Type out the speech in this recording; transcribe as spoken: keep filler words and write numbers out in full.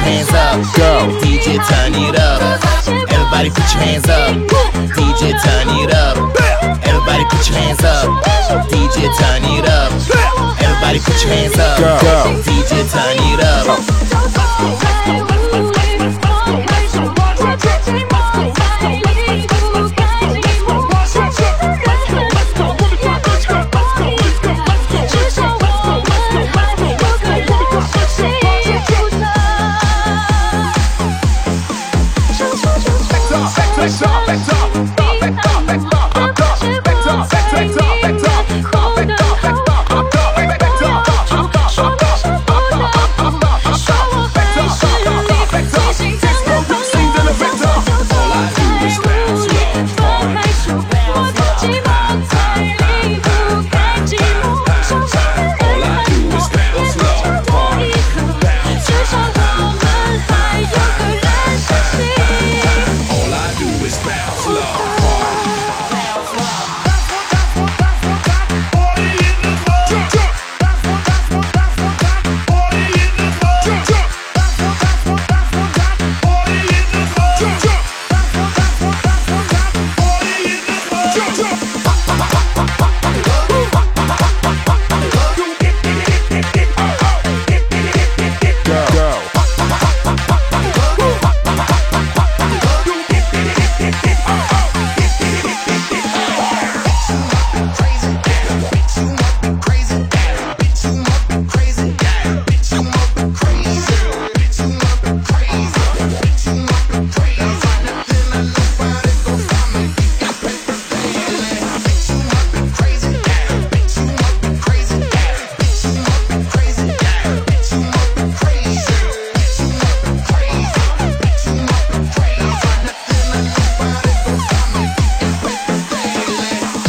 hands up. Go. D J turn it up. Everybody put your hands up. D J turn it up. Everybody put your hands up. D J turn it up. Everybody put your hands up. Go. D J turn it up. Jump, jump.